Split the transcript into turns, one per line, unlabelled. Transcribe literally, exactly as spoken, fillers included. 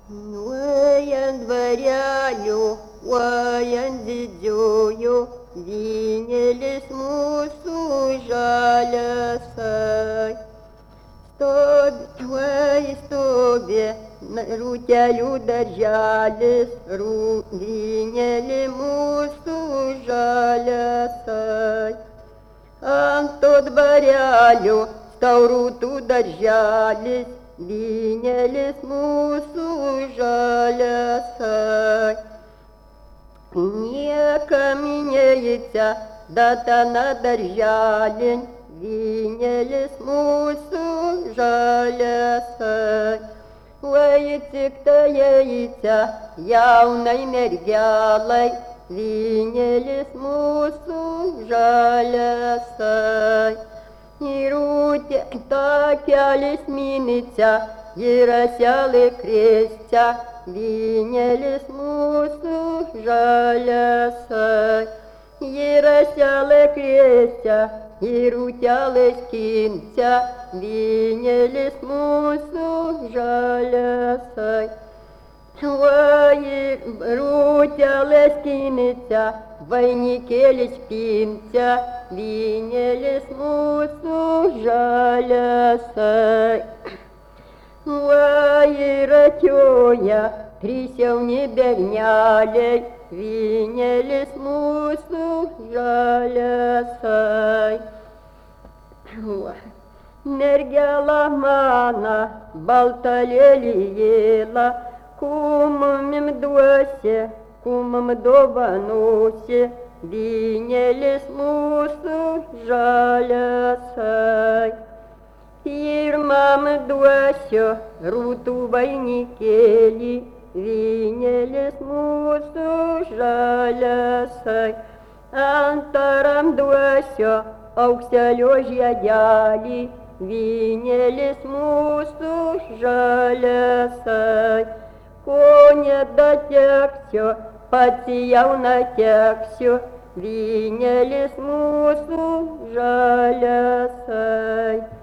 Ojant dvareliu, ojant didžiuoju, vynėlis mūsų žaliasai. Stovi, oi, stovi, rūtelių darželis, vynėlį mūsų žaliasai. Ant to dvarelio staurūtų darželis, vynėlis mūsų žaliasai. Niekam neįcia, datana darželin, vynėlis mūsų žaliasai. Oi, tik tai įcia, jaunai mergelai, vynėlis mūsų žaliasai. Irūtė takelis minicia, įraselė krėscia, vynėlis mūsų žaliasai. Įraselė krėscia, irūtelė skincia, vynėlis mūsų žaliasai. Oi, rūtelė skincia, vainikėlis pimcia, vynėlis mūsų žaliasai. Oi, ratioja, trys jauni berneliai, vynėlis mūsų žaliasai. Mergela mana, balta lelijėla, kumumim duosi, kumum dovanosi, vynėlis mūsų žaliasai. Pirmam duosiu rūtų vainikėlį, vynėlis mūsų žaliasai. Antaram duosiu aukselio žiedelį, vynėlis mūsų žaliasai. Ko nedateksiu, pats jauna teksiu, vynėlis mūsų žaliasai.